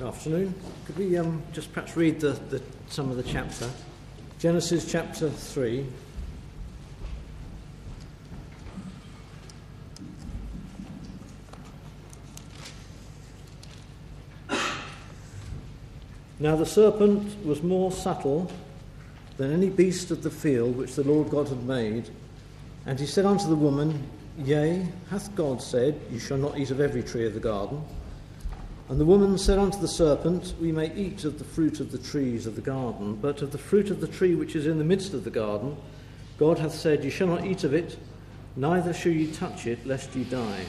Afternoon. Could we just perhaps read some of the chapter? Genesis chapter 3. Now the serpent was more subtle than any beast of the field which the Lord God had made. And he said unto the woman, Yea, hath God said, You shall not eat of every tree of the garden? And the woman said unto the serpent, We may eat of the fruit of the trees of the garden, but of the fruit of the tree which is in the midst of the garden, God hath said, You shall not eat of it, neither shall ye touch it, lest ye die.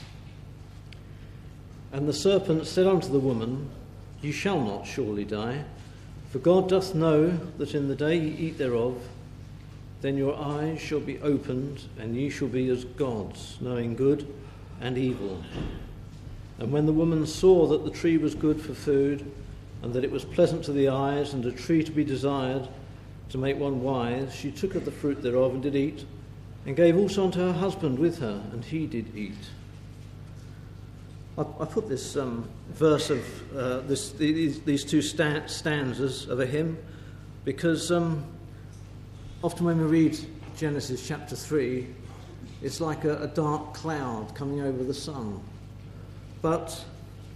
And the serpent said unto the woman, Ye shall not surely die, for God doth know that in the day ye eat thereof, then your eyes shall be opened, and ye shall be as gods, knowing good and evil. And when the woman saw that the tree was good for food, and that it was pleasant to the eyes, and a tree to be desired, to make one wise, she took of the fruit thereof and did eat, and gave also unto her husband with her, and he did eat. I put this verse of these two stanzas of a hymn because often when we read Genesis chapter 3, it's like a dark cloud coming over the sun. But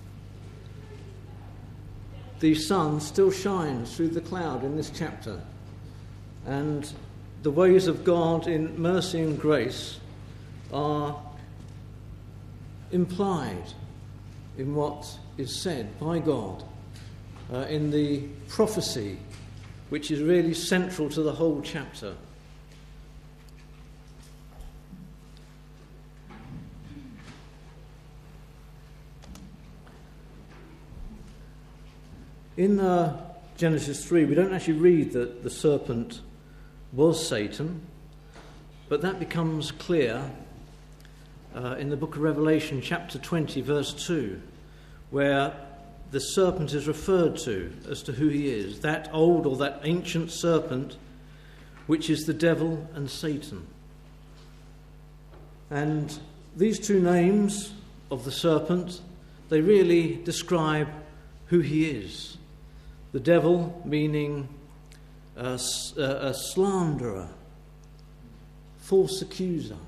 the sun still shines through the cloud in this chapter. And the ways of God in mercy and grace are implied in what is said by God in the prophecy, which is really central to the whole chapter. In Genesis 3, we don't actually read that the serpent was Satan, but that becomes clear in the book of Revelation, chapter 20, verse 2, where the serpent is referred to as to who he is, that old or that ancient serpent, which is the devil and Satan. And these two names of the serpent, they really describe who he is. The devil meaning a slanderer, false accuser,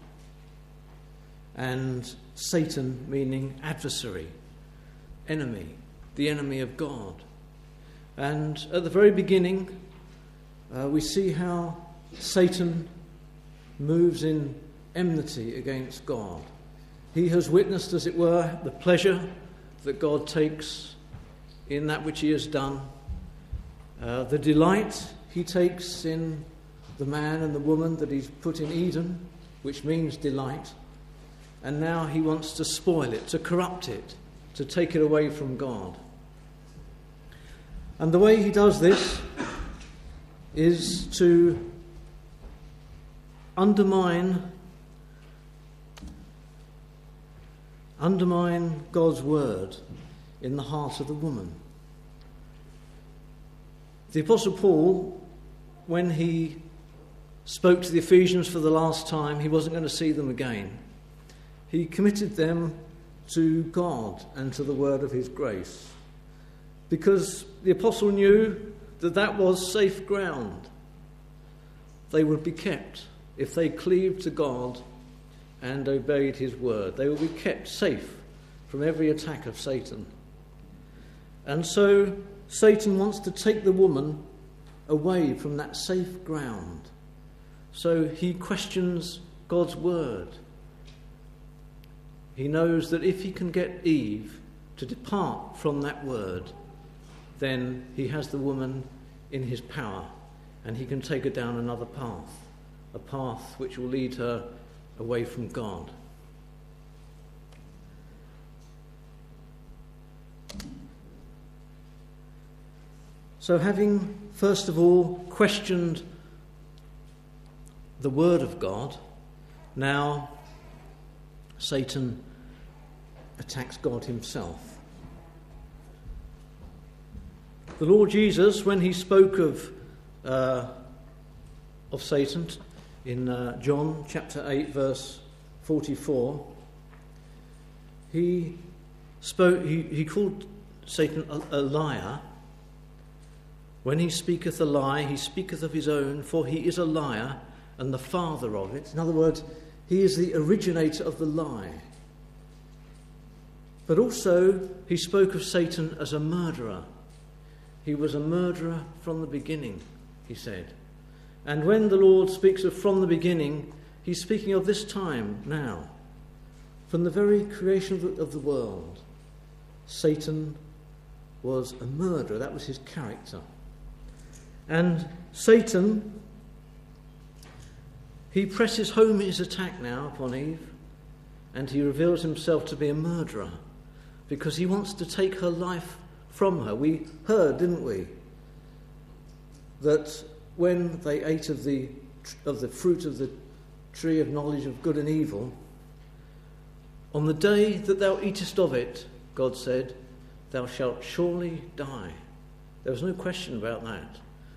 and Satan meaning adversary, enemy, the enemy of God. And at the very beginning, we see how Satan moves in enmity against God. He has witnessed, as it were, the pleasure that God takes in that which he has done, the delight he takes in the man and the woman that he's put in Eden, which means delight, and now he wants to spoil it, to corrupt it, to take it away from God. And the way he does this is to undermine God's word in the heart of the woman. The Apostle Paul, when he spoke to the Ephesians for the last time, he wasn't going to see them again. He committed them to God and to the word of his grace, because the apostle knew that that was safe ground. They would be kept if they cleaved to God and obeyed his word. They would be kept safe from every attack of Satan. And so Satan wants to take the woman away from that safe ground. So he questions God's word. He knows that if he can get Eve to depart from that word, then he has the woman in his power, and he can take her down another path, a path which will lead her away from God. So having, first of all, questioned the word of God, now Satan attacks God himself. The Lord Jesus, when he spoke of Satan in John chapter 8, verse 44, he called Satan a liar, when he speaketh a lie, he speaketh of his own, for he is a liar and the father of it. In other words, he is the originator of the lie. But also, he spoke of Satan as a murderer. He was a murderer from the beginning, he said. And when the Lord speaks of from the beginning, he's speaking of this time now. From the very creation of the world, Satan was a murderer. That was his character. And Satan, he presses home his attack now upon Eve, and he reveals himself to be a murderer because he wants to take her life from her. We heard, didn't we, that when they ate of the fruit of the tree of knowledge of good and evil, on the day that thou eatest of it, God said, thou shalt surely die. There was no question about that.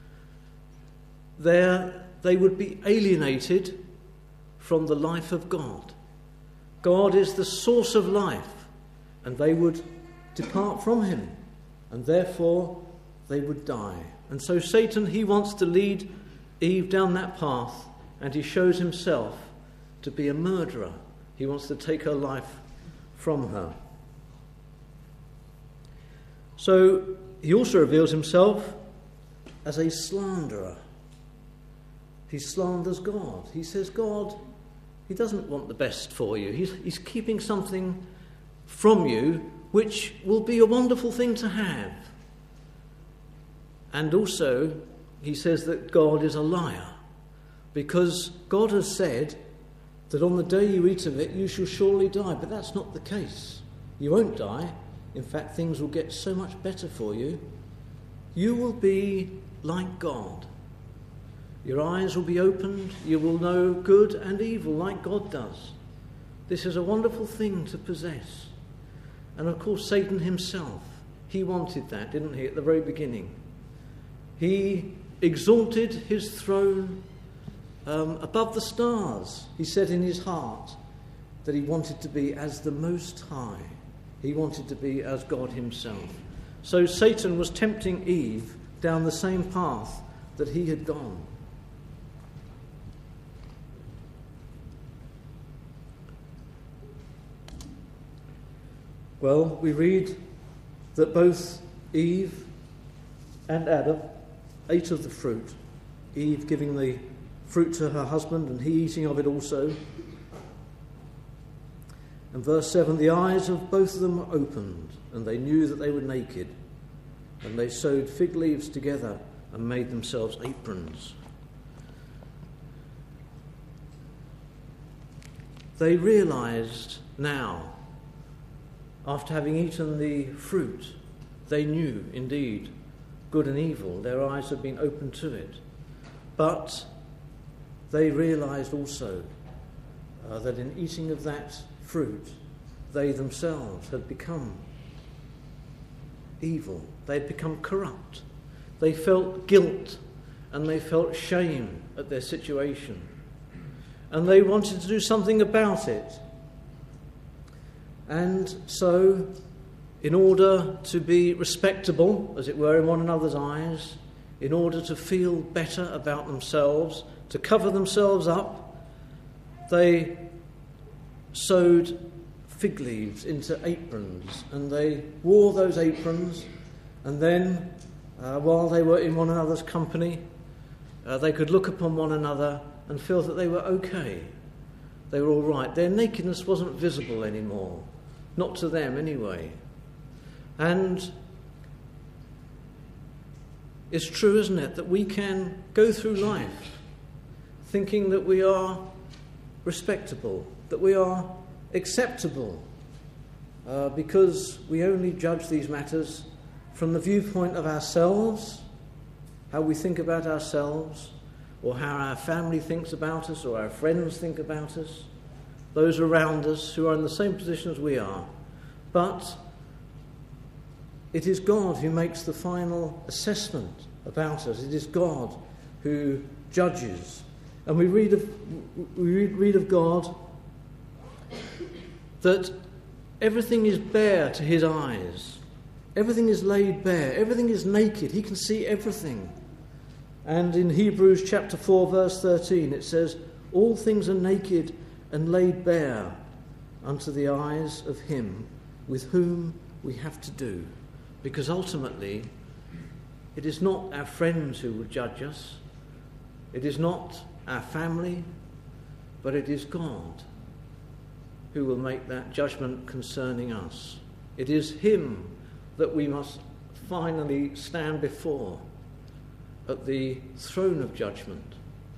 There they would be alienated from the life of God. God is the source of life, and they would depart from him, and therefore they would die. And so Satan, he wants to lead Eve down that path, and he shows himself to be a murderer. He wants to take her life from her. So he also reveals himself as a slanderer. He slanders God. He says God, he doesn't want the best for you. He's keeping something from you which will be a wonderful thing to have. And also he says that God is a liar, because God has said that on the day you eat of it you shall surely die. But that's not the case. You won't die. In fact, things will get so much better for you. You will be like God. Your eyes will be opened. You will know good and evil like God does. This is a wonderful thing to possess. And of course, Satan himself, he wanted that, didn't he, at the very beginning? He exalted his throne above the stars. He said in his heart that he wanted to be as the Most High. He wanted to be as God himself. So Satan was tempting Eve down the same path that he had gone. Well, we read that both Eve and Adam ate of the fruit, Eve giving the fruit to her husband and he eating of it also. And verse 7, the eyes of both of them were opened, and they knew that they were naked, and they sewed fig leaves together and made themselves aprons. They realized now, after having eaten the fruit, they knew indeed good and evil. Their eyes had been opened to it. But they realized also that in eating of that fruit, they themselves had become evil. They had become corrupt. They felt guilt and they felt shame at their situation. And they wanted to do something about it. And so, in order to be respectable, as it were, in one another's eyes, in order to feel better about themselves, to cover themselves up, they sewed fig leaves into aprons, and they wore those aprons, and then, while they were in one another's company, they could look upon one another and feel that they were okay. They were all right. Their nakedness wasn't visible anymore. Not to them, anyway. And it's true, isn't it, that we can go through life thinking that we are respectable, that we are acceptable, because we only judge these matters from the viewpoint of ourselves, how we think about ourselves, or how our family thinks about us, or our friends think about us, those around us who are in the same position as we are. But it is God who makes the final assessment about us. It is God who judges. And we read of God that everything is bare to his eyes. Everything is laid bare. Everything is naked. He can see everything. And in Hebrews chapter 4, verse 13, it says, all things are naked and laid bare unto the eyes of him with whom we have to do. Because ultimately, it is not our friends who will judge us. It is not our family, but it is God who will make that judgment concerning us. It is him that we must finally stand before at the throne of judgment.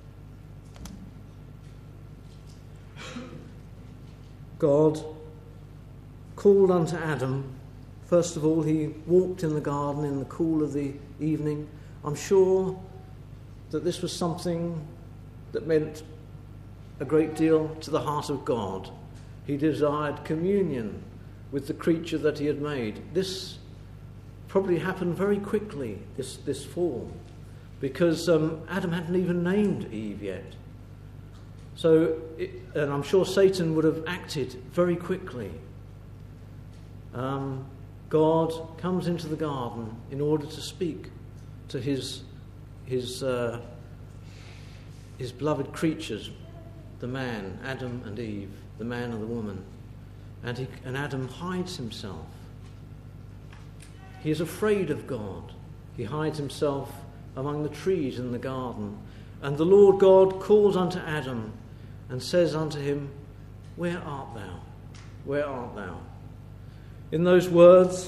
God called unto Adam. First of all, he walked in the garden in the cool of the evening. I'm sure that this was something that meant a great deal to the heart of God. He desired communion with the creature that he had made. This probably happened very quickly, this fall, because Adam hadn't even named Eve yet. So, and I'm sure Satan would have acted very quickly. God comes into the garden in order to speak to his beloved creatures, the man, Adam and Eve, the man and the woman, and Adam hides himself. He is afraid of God. He hides himself among the trees in the garden. And the Lord God calls unto Adam and says unto him, where art thou? Where art thou? In those words,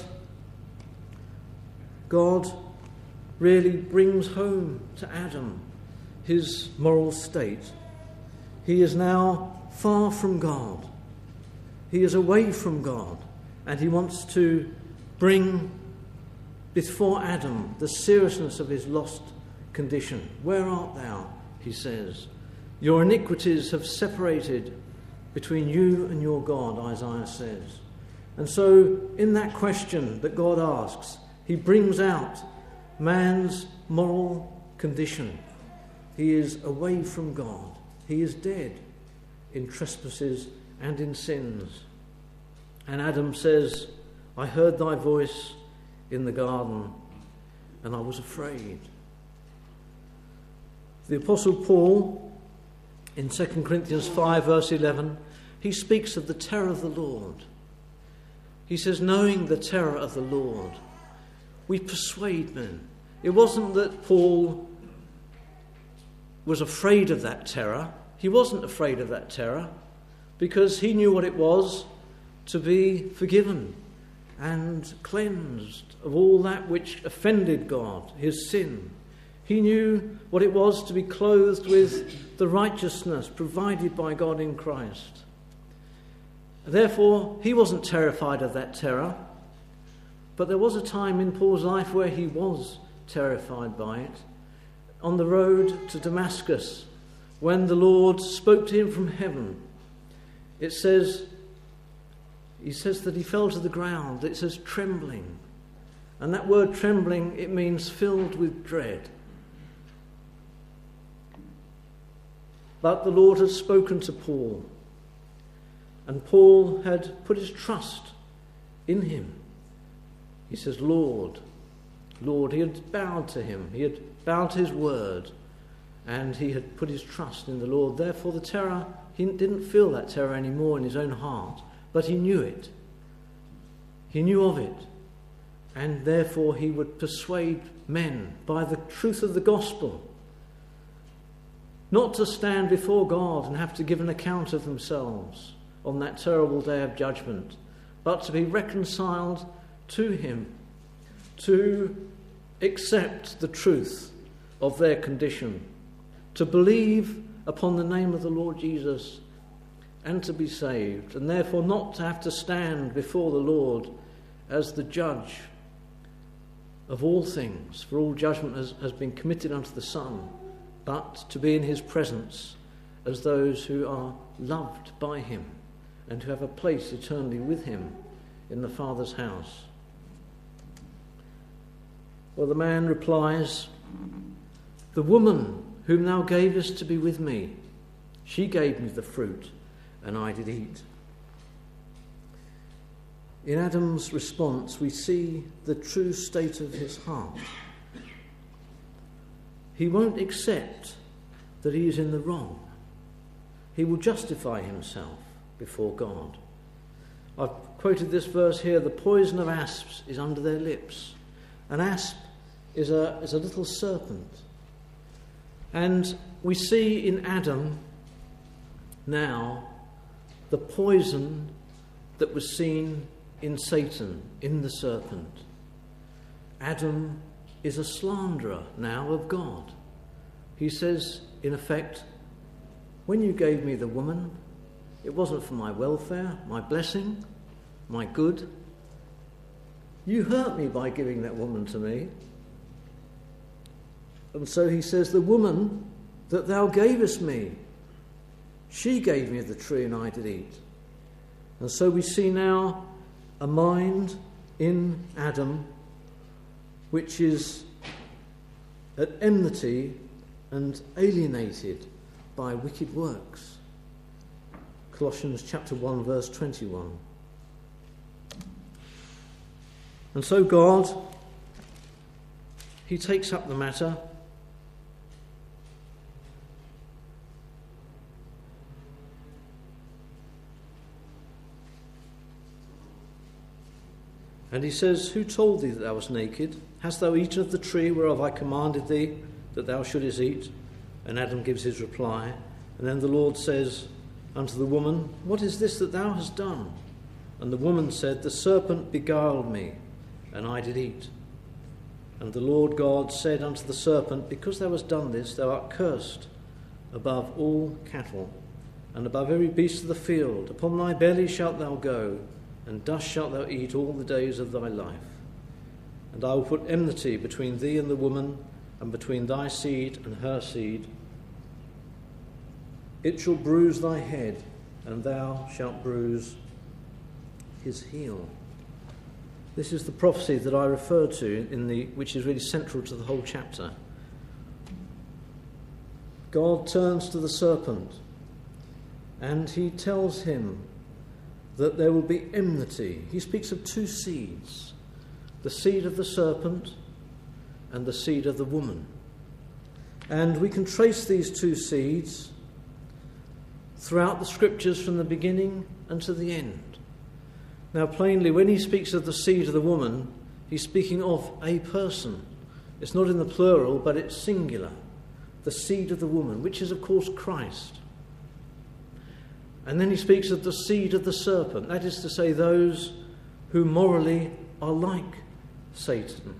God really brings home to Adam his moral state. He is now far from God. He is away from God, and he wants to bring before Adam the seriousness of his lost condition. Where art thou? He says. Your iniquities have separated between you and your God, Isaiah says. And so, in that question that God asks, he brings out man's moral condition. He is away from God. He is dead in trespasses and in sins. And Adam says, I heard thy voice in the garden, and I was afraid. The Apostle Paul, in 2 Corinthians 5, verse 11, he speaks of the terror of the Lord. He says, knowing the terror of the Lord, we persuade men. It wasn't that Paul was afraid of that terror. He wasn't afraid of that terror because he knew what it was to be forgiven and cleansed of all that which offended God, his sin. He knew what it was to be clothed with the righteousness provided by God in Christ. Therefore, he wasn't terrified of that terror. But there was a time in Paul's life where he was terrified by it. On the road to Damascus, when the Lord spoke to him from heaven, he says that he fell to the ground. It says trembling. And that word trembling, it means filled with dread. But the Lord had spoken to Paul, and Paul had put his trust in him. He says, Lord, Lord. He had bowed to him. He had bowed to his word, and he had put his trust in the Lord. Therefore the terror, he didn't feel that terror anymore in his own heart, but he knew it. He knew of it, and therefore he would persuade men by the truth of the gospel not to stand before God and have to give an account of themselves on that terrible day of judgment, but to be reconciled to him, to accept the truth of their condition, to believe upon the name of the Lord Jesus and to be saved, and therefore not to have to stand before the Lord as the judge of all things, for all judgment has been committed unto the Son, but to be in his presence as those who are loved by him and who have a place eternally with him in the Father's house. Well, the man replies, the woman whom thou gavest to be with me, she gave me the fruit, and I did eat. in Adam's response, we see the true state of his heart. He won't accept that he is in the wrong. He will justify himself before God. I've quoted this verse here: the poison of asps is under their lips. An asp is a little serpent. And we see in Adam now the poison that was seen in Satan, in the serpent. Adam is a slanderer now of God. He says, in effect, when you gave me the woman, it wasn't for my welfare, my blessing, my good. You hurt me by giving that woman to me. And so he says, the woman that thou gavest me, she gave me of the tree and I did eat. And so we see now a mind in Adam which is at enmity and alienated by wicked works. Colossians chapter 1 verse 21. And so God, he takes up the matter. And he says, who told thee that thou wast naked? Hast thou eaten of the tree whereof I commanded thee that thou shouldest eat? And Adam gives his reply. And then the Lord says unto the woman, what is this that thou hast done? And the woman said, the serpent beguiled me, and I did eat. And the Lord God said unto the serpent, because thou hast done this, thou art cursed above all cattle, and above every beast of the field. Upon thy belly shalt thou go, and dust shalt thou eat all the days of thy life. And I will put enmity between thee and the woman, and between thy seed and her seed. It shall bruise thy head, and thou shalt bruise his heel. This is the prophecy that I refer to, which is really central to the whole chapter. God turns to the serpent, and he tells him that there will be enmity. He speaks of two seeds, the seed of the serpent and the seed of the woman. And we can trace these two seeds throughout the scriptures from the beginning and to the end. Now, plainly, when he speaks of the seed of the woman, he's speaking of a person. It's not in the plural, but it's singular. The seed of the woman, which is, of course, Christ. And then he speaks of the seed of the serpent, that is to say, those who morally are like Satan.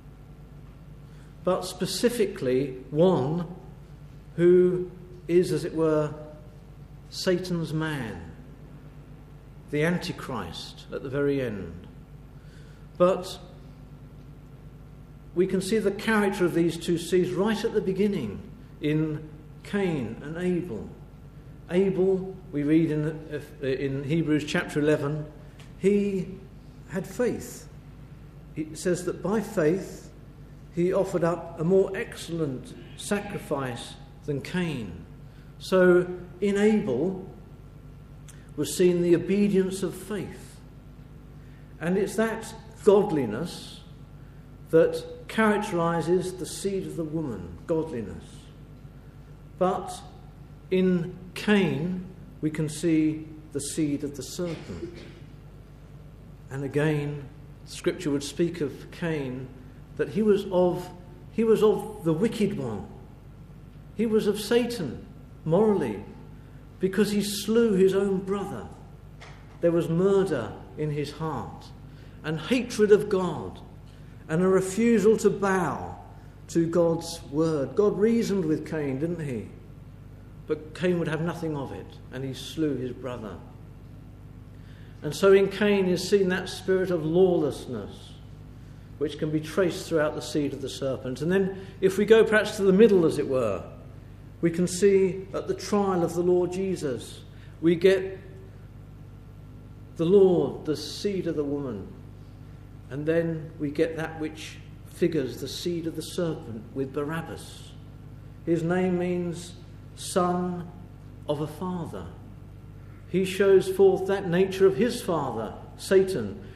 But specifically, one who is, as it were, Satan's man, the Antichrist at the very end. But we can see the character of these two seeds right at the beginning in Cain and Abel. Abel, we read in Hebrews chapter 11, he had faith. It says that by faith he offered up a more excellent sacrifice than Cain. So in Abel was seen the obedience of faith. And it's that godliness that characterizes the seed of the woman, godliness. But in Cain, we can see the seed of the serpent. And again, Scripture would speak of Cain that he was of the wicked one. He was of Satan, morally, because he slew his own brother. There was murder in his heart, and hatred of God, and a refusal to bow to God's word. God reasoned with Cain, didn't he? But Cain would have nothing of it, and he slew his brother. And so in Cain is seen that spirit of lawlessness, which can be traced throughout the seed of the serpent. And then if we go perhaps to the middle, as it were, we can see at the trial of the Lord Jesus, we get the Lord, the seed of the woman, and then we get that which figures the seed of the serpent with Barabbas. His name means son of a father. He shows forth that nature of his father, Satan,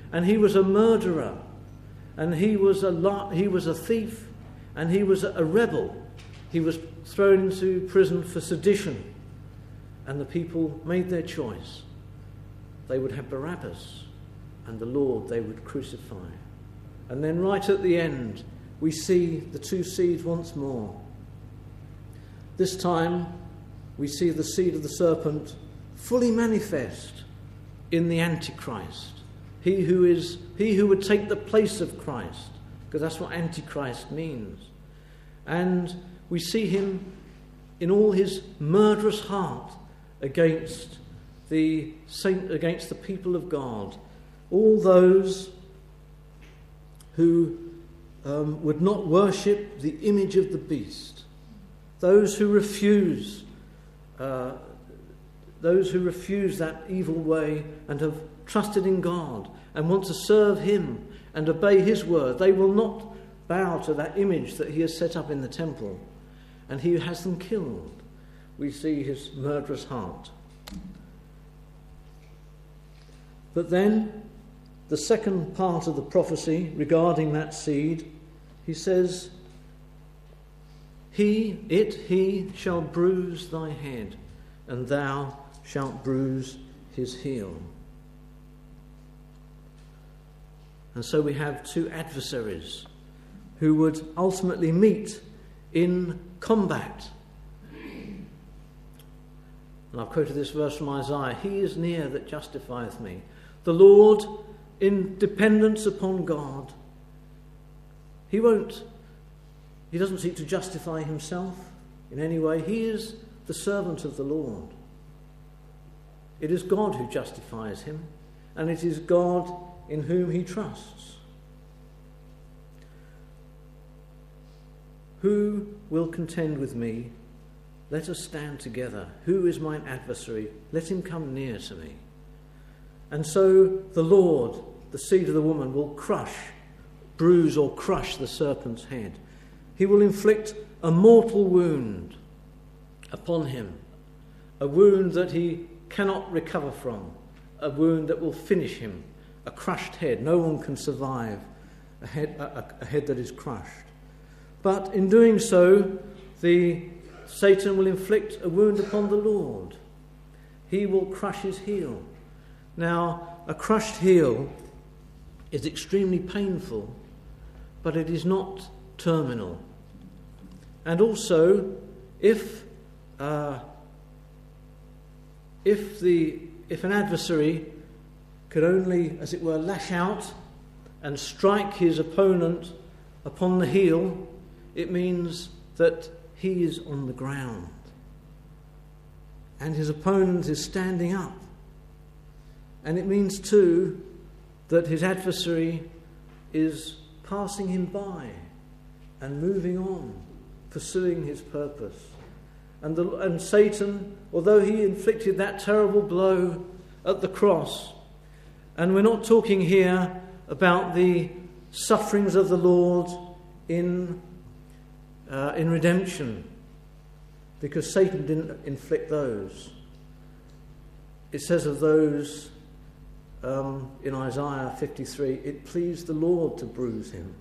and he was a murderer, and he was a thief, and he was a rebel. He was thrown into prison for sedition, and the people made their choice. They would have Barabbas, and the Lord they would crucify. And then right at the end, we see the two seeds once more. This time, we see the seed of the serpent fully manifest in the Antichrist. He who would take the place of Christ, because that's what Antichrist means. And we see him in all his murderous heart against the people of God, all those who would not worship the image of the beast, those who refuse that evil way and have trusted in God and want to serve him and obey his word. They will not bow to that image that he has set up in the temple, and he has them killed. We see his murderous heart. But then, the second part of the prophecy regarding that seed, he says, He shall bruise thy head, and thou shalt bruise his heel. And so we have two adversaries who would ultimately meet in combat. And I've quoted this verse from Isaiah: He is near that justifieth me. The Lord, in dependence upon God, he doesn't seek to justify himself in any way. He is the servant of the Lord. It is God who justifies him, and it is God in whom he trusts. Who will contend with me? Let us stand together. Who is mine adversary? Let him come near to me. And so the Lord, the seed of the woman, will bruise or crush the serpent's head. He will inflict a mortal wound upon him, a wound that he cannot recover from, a wound that will finish him, a crushed head. No one can survive a head that is crushed. But in doing so, Satan will inflict a wound upon the Lord. He will crush his heel. Now, a crushed heel is extremely painful, but it is not terminal. And also, if an adversary could only, as it were, lash out and strike his opponent upon the heel, it means that he is on the ground and his opponent is standing up. And it means too that his adversary is passing him by and moving on, pursuing his purpose. And Satan, although he inflicted that terrible blow at the cross, and we're not talking here about the sufferings of the Lord in redemption, because Satan didn't inflict those. It says of those in Isaiah 53, it pleased the Lord to bruise him.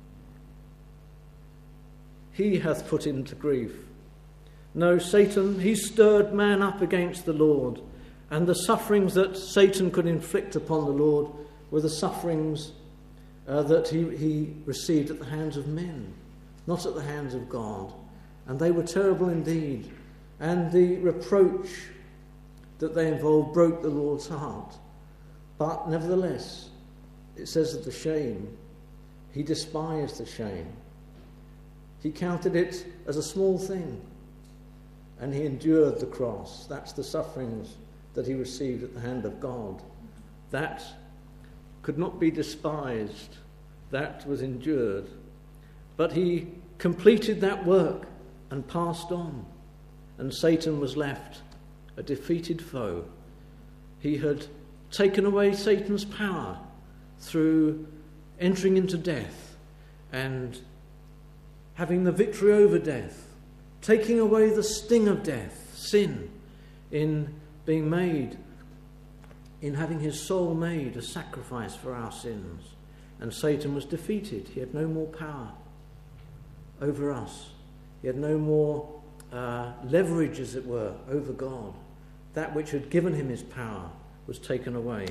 He hath put him to grief. No, Satan, he stirred man up against the Lord, and the sufferings that Satan could inflict upon the Lord were the sufferings that he received at the hands of men, not at the hands of God. And they were terrible indeed. And the reproach that they involved broke the Lord's heart. But nevertheless, it says of the shame, he despised the shame. He counted it as a small thing, and he endured the cross. That's the sufferings that he received at the hand of God. That could not be despised. That was endured. But he completed that work and passed on, and Satan was left a defeated foe. He had taken away Satan's power through entering into death and having the victory over death, taking away the sting of death, sin, in being made in having his soul made a sacrifice for our sins. And Satan was defeated. He had no more power over us. He had no more leverage, as it were, over God. That which had given him his power was taken away.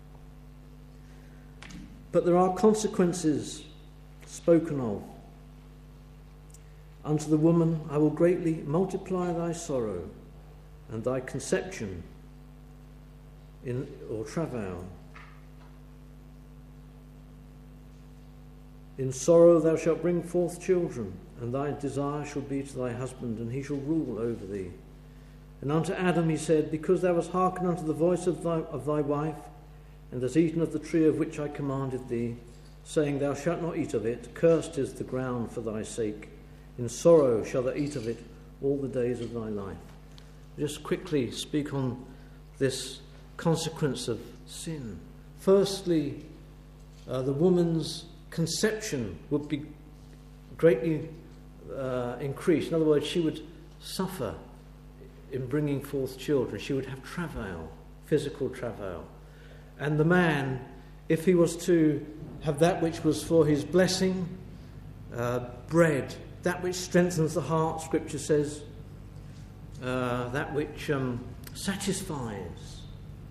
But there are consequences spoken of. Unto the woman I will greatly multiply thy sorrow, and thy conception or travail. In sorrow thou shalt bring forth children, and thy desire shall be to thy husband, and he shall rule over thee. And unto Adam he said, because thou hast hearkened unto the voice of thy wife, and hast eaten of the tree of which I commanded thee, saying, thou shalt not eat of it, cursed is the ground for thy sake. In sorrow shalt thou eat of it all the days of thy life. Just quickly speak on this consequence of sin. Firstly, the woman's conception would be greatly increased. In other words, she would suffer in bringing forth children. She would have travail, physical travail. And the man, if he was to have that which was for his blessing, bread, that which strengthens the heart, Scripture says, that which satisfies,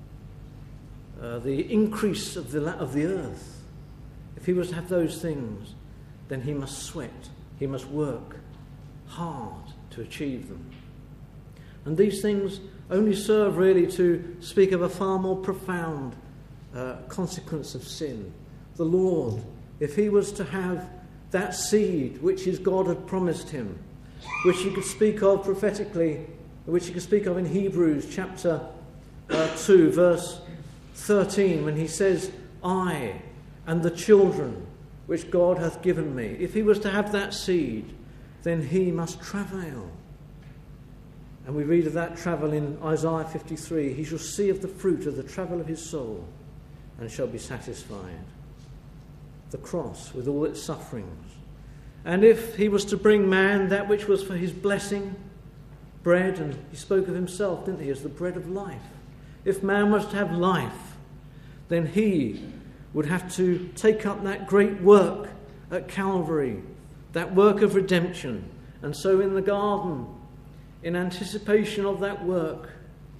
the increase of the earth. If he was to have those things, then he must sweat, he must work hard to achieve them. And these things only serve really to speak of a far more profound consequence of sin. The Lord, if he was to have that seed which his God had promised him, which he could speak of prophetically, which he could speak of in Hebrews chapter 2, verse 13, when he says, I and the children which God hath given me. If he was to have that seed, then he must travail. And we read of that travel in Isaiah 53. He shall see of the fruit of the travel of his soul, and shall be satisfied. The cross with all its sufferings. And if he was to bring man that which was for his blessing, bread, and he spoke of himself, didn't he, as the bread of life. If man was to have life, then he would have to take up that great work at Calvary, that work of redemption. And so in the garden, in anticipation of that work,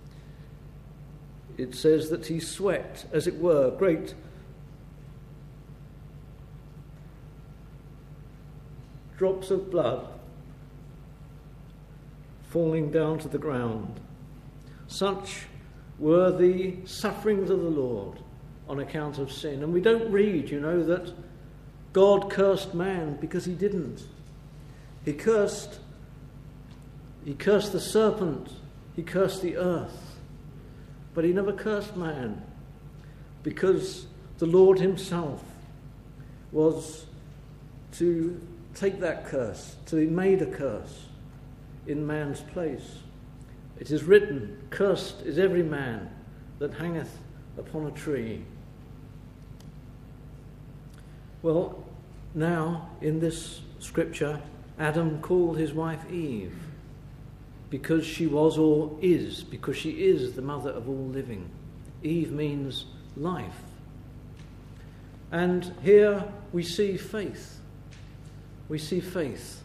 it says that he sweat, as it were, great drops of blood falling down to the ground. Such were the sufferings of the Lord on account of sin. And we don't read, that God cursed man, because he didn't. He cursed the serpent, he cursed the earth, but he never cursed man, because the Lord himself was to take that curse, to be made a curse in man's place. It is written, cursed is every man that hangeth upon a tree. Well, now in this scripture, Adam called his wife Eve, because she was or is, because she is the mother of all living. Eve means life. And here we see faith. We see faith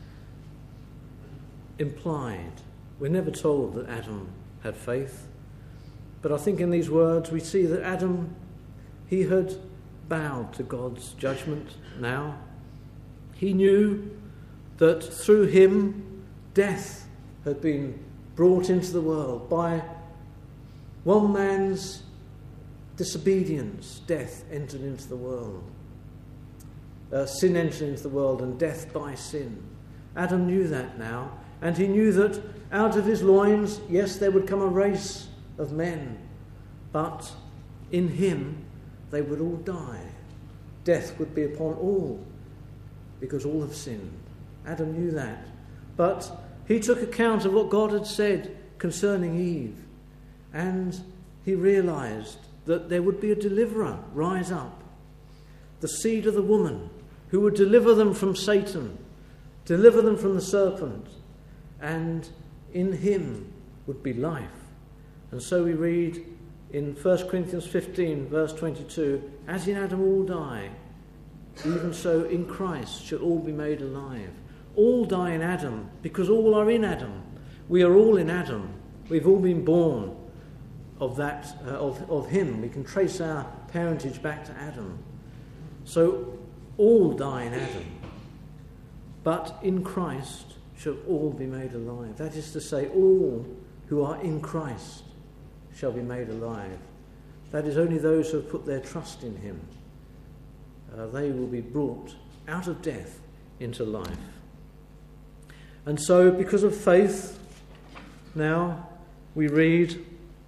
implied. We're never told that Adam had faith. But I think in these words we see that Adam, he had bowed to God's judgment now. He knew that through him death had been brought into the world. By one man's disobedience, death entered into the world. Sin entered into the world, and death by sin. Adam knew that now, and he knew that out of his loins, yes, there would come a race of men, but in him they would all die. Death would be upon all, because all have sinned. Adam knew that. But he took account of what God had said concerning Eve, and he realized that there would be a deliverer rise up, the seed of the woman, who would deliver them from Satan, deliver them from the serpent, and in him would be life. And so we read in 1 Corinthians 15, verse 22, as in Adam all die, even so in Christ shall all be made alive. All die in Adam, because all are in Adam. We are all in Adam. We've all been born of that, of him. We can trace our parentage back to Adam. So all die in Adam. But in Christ shall all be made alive. That is to say, all who are in Christ shall be made alive. That is, only those who have put their trust in him. They will be brought out of death into life. And so, because of faith, now we read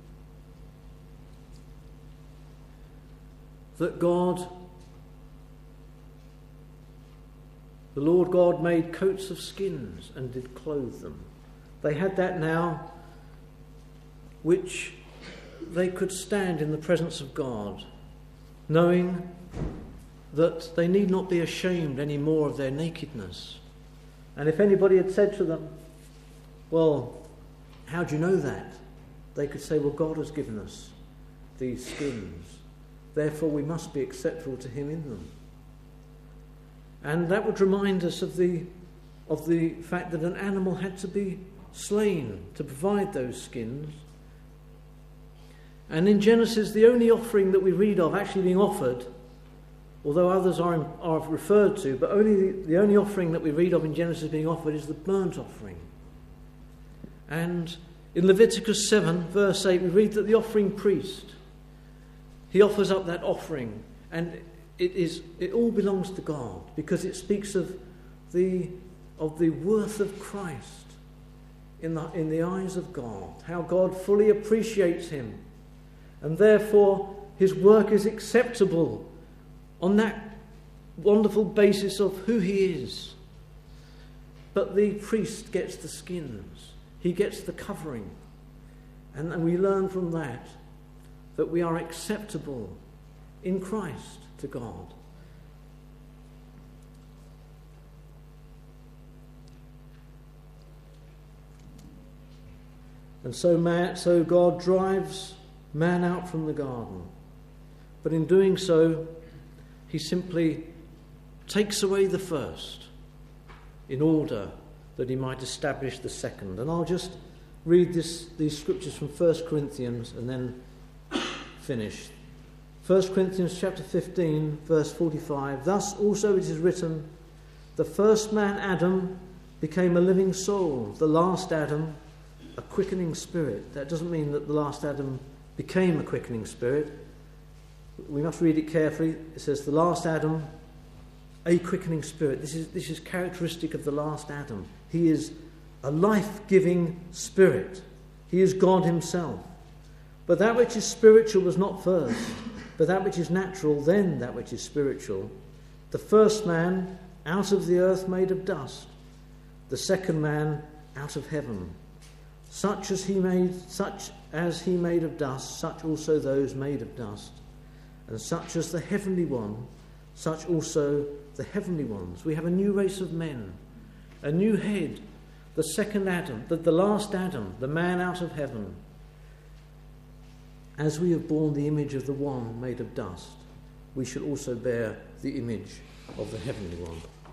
that God, the Lord God, made coats of skins and did clothe them. They had that now which they could stand in the presence of God, knowing that they need not be ashamed any more of their nakedness. And if anybody had said to them, well, how do you know that? They could say, well, God has given us these skins, therefore we must be acceptable to him in them. And that would remind us of the fact that an animal had to be slain to provide those skins. And in Genesis, the only offering that we read of actually being offered, although others are referred to, but the only offering that we read of in Genesis being offered is the burnt offering. And in Leviticus 7, verse 8, we read that the offering priest, he offers up that offering, and it all belongs to God, because it speaks of the worth of Christ in the eyes of God, how God fully appreciates him, and therefore his work is acceptable on that wonderful basis of who he is. But the priest gets the skins, he gets the covering, and we learn from that we are acceptable in Christ to God. And so God drives man out from the garden. But in doing so, he simply takes away the first in order that he might establish the second. And I'll just read these scriptures from 1 Corinthians and then finish. 1 Corinthians chapter 15, verse 45. Thus also it is written, the first man Adam became a living soul, the last Adam a quickening spirit. That doesn't mean that the last Adam became a quickening spirit. We must read it carefully. It says the last Adam, a quickening spirit. This is characteristic of the last Adam. He is a life-giving spirit. He is God himself. But that which is spiritual was not first, but that which is natural, then that which is spiritual. The first man out of the earth made of dust, the second man out of heaven. Such as he made of dust, such also those made of dust. And such as the heavenly one, such also the heavenly ones. We have a new race of men, a new head, the second Adam, the last Adam, the man out of heaven. As we have borne the image of the one made of dust, we shall also bear the image of the heavenly one.